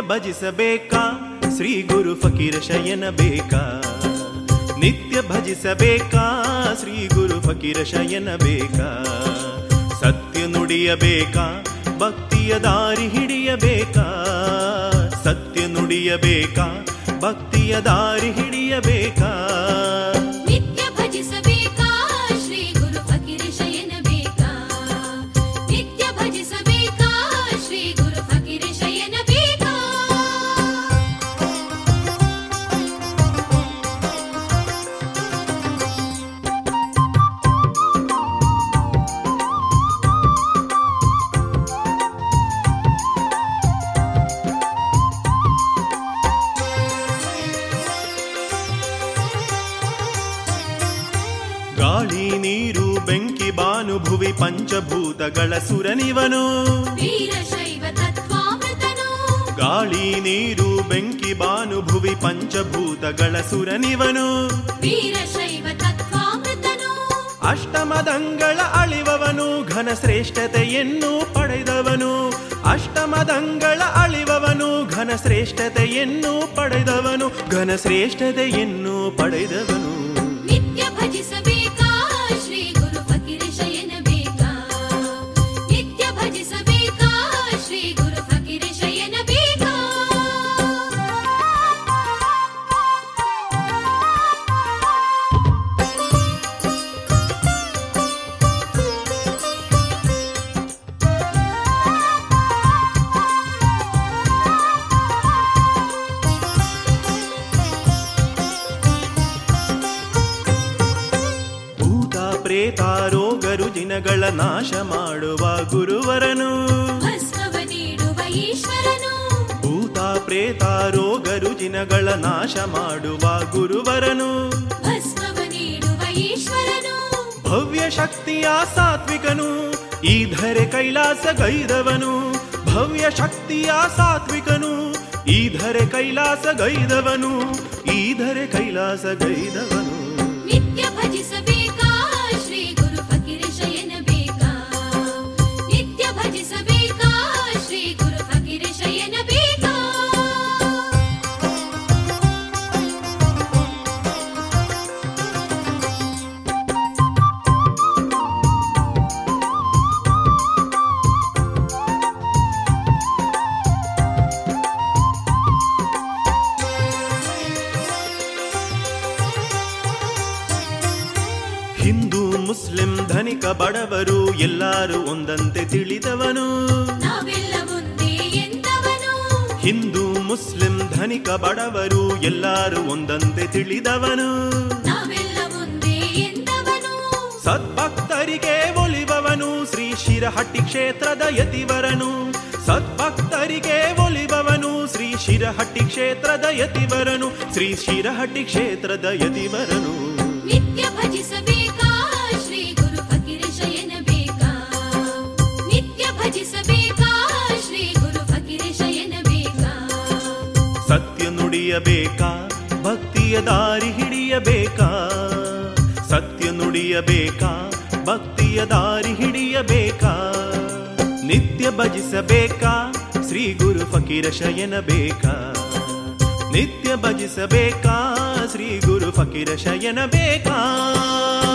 ಭಜಿಸಬೇಕಾ ಶ್ರೀ ಗುರು ಫಕೀರ ಶಯನ ಬೇಕಾ, ನಿತ್ಯ ಭಜಿಸಬೇಕಾ ಶ್ರೀ ಗುರು ಫಕೀರ ಶಯನ ಬೇಕಾ, ಸತ್ಯ ನುಡಿಯಬೇಕಾ ಭಕ್ತಿಯ ದಾರಿ ಹಿಡಿಯಬೇಕಾ, ಸತ್ಯ ನುಡಿಯಬೇಕಾ ಭಕ್ತಿಯ ದಾರಿ ಹಿಡಿಯಬೇಕಾ, ನಿತ್ಯ ಭಜಿಸಬೇಕಾ ಶ್ರೀ ಗುರು ಫಕೀರ ಶಯನ ಬೇಕಾ, ನಿತ್ಯ ಭಜಿಸಬೇಕಾ ಶ್ರೀ ಗುರು ಫಕೀರ ಶಯನ ಬೇಕಾ. ಗಾಳಿ ನೀರು ಬೆಂಕಿ ಬಾನುಭುವಿ ಪಂಚಭೂತಗಳ ಸುರನಿವನು, ವೀರಶೈವ ತತ್ವಾಮೃತನು, ಗಾಳಿ ನೀರು ಬೆಂಕಿ ಬಾನುಭುವಿ ಪಂಚಭೂತಗಳ ಸುರನಿವನು, ವೀರಶೈವ ತತ್ವಾಮೃತನು, ಅಷ್ಟಮದಂಗಳ ಅಳಿವವನು ಘನ ಶ್ರೇಷ್ಠತೆಯನ್ನು ಪಡೆದವನು, ಅಷ್ಟಮದಂಗಳ ಅಳಿವವನು ಘನ ಶ್ರೇಷ್ಠತೆಯನ್ನು ಪಡೆದವನು, ಘನ ಶ್ರೇಷ್ಠತೆಯನ್ನು ಪಡೆದವನು, ನಿತ್ಯ ಭಜಿಸಬೇಕಾ ಶ್ರೀ ಗುರು ಫಕೀರ ಶಯನ ಬೇಕಾ, ನಿತ್ಯ ಭಜಿಸಬೇಕಾ ಶ್ರೀ ಗುರು ಫಕೀರ ಶಯನ ಬೇಕಾ. ಪ್ರೇತ ರೋಗ ರುಜಿನಗಳ ನಾಶ ಮಾಡುವ ಗುರುವರನು, ಭಸ್ಮವ ನೀಡುವ ಈಶ್ವರನು, ಭೂತ ಪ್ರೇತ ರೋಗ ರುಜಿನಗಳ ನಾಶ ಮಾಡುವ ಗುರುವರನು, ಭಸ್ಮವ ನೀಡುವ ಈಶ್ವರನು, ಭವ್ಯ ಶಕ್ತಿಯ ಸಾತ್ವಿಕನು ಈ ಧರೆ ಕೈಲಾಸ ಗೈದವನು, ಭವ್ಯ ಶಕ್ತಿಯ ಸಾತ್ವಿಕನು ಈ ಧರೆ ಕೈಲಾಸ ಗೈದವನು, ಈ ಧರೆ ಕೈಲಾಸ ಗೈದವನು, ನಿತ್ಯ ಭಜಿಸಬೇಕಾ ಶ್ರೀ ಗುರು ಫಕೀರ ಶಯನ ಬೇಕಾ, ನಿತ್ಯ ಭಜಿಸಬೇಕಾ ಶ್ರೀ ಗುರು ಫಕೀರ ಶಯನ ಬೇಕಾ. ಹಿಂದೂ ಮುಸ್ಲಿಂ ಧನಿಕ ಬಡವರು ಎಲ್ಲರೂ ಒಂದಂತೆ ತಿಳಿದವನು, ನಾವೆಲ್ಲ ಒಂದೇ ಎಂದವನು, ಹಿಂದೂ ಮುಸ್ಲಿಂ ಧನಿಕ ಬಡವರು ಎಲ್ಲರೂ ಒಂದಂತೆ ತಿಳಿದವನು, ನಾವೆಲ್ಲ ಒಂದೇ ಎಂದವನು, ಸದ್ಭಕ್ತರಿಗೆ ಒಲಿಬವನು ಶ್ರೀ ಶಿರಹಟ್ಟಿ ಕ್ಷೇತ್ರದ ಯತಿವರನು, ಸದ್ಭಕ್ತರಿಗೆ ಒಲಿಬವನು ಶ್ರೀ ಶಿರಹಟ್ಟಿ ಕ್ಷೇತ್ರದ ಯತಿವರನು, ಶ್ರೀ ಶಿರಹಟ್ಟಿ ಕ್ಷೇತ್ರದ ಯತಿವರನು, ನಿತ್ಯ ಭಜಿಸಬೇಕಾ ಶ್ರೀ ಗುರು ಫಕೀರ ಶಯನ ಬೇಕಾ, ನಿತ್ಯ ಭಜಿಸಬೇಕಾ ಶ್ರೀ ಗುರು ಫಕೀರ ಶಯನ ಬೇಕಾ, ಸತ್ಯ ನುಡಿಯಬೇಕಾ ಭಕ್ತಿಯ ದಾರಿ ಹಿಡಿಯಬೇಕಾ, ಸತ್ಯ ನುಡಿಯಬೇಕಾ ಭಕ್ತಿಯ ದಾರಿ ಹಿಡಿಯಬೇಕಾ, ನಿತ್ಯ ಭಜಿಸಬೇಕಾ ಶ್ರೀ ಗುರು ಫಕೀರ ಶಯನ ಬೇಕಾ, ನಿತ್ಯ ಭಜಿಸಬೇಕಾ ಶ್ರೀ ಗುರು ಫಕೀರ ಶಯನ ಬೇಕಾ.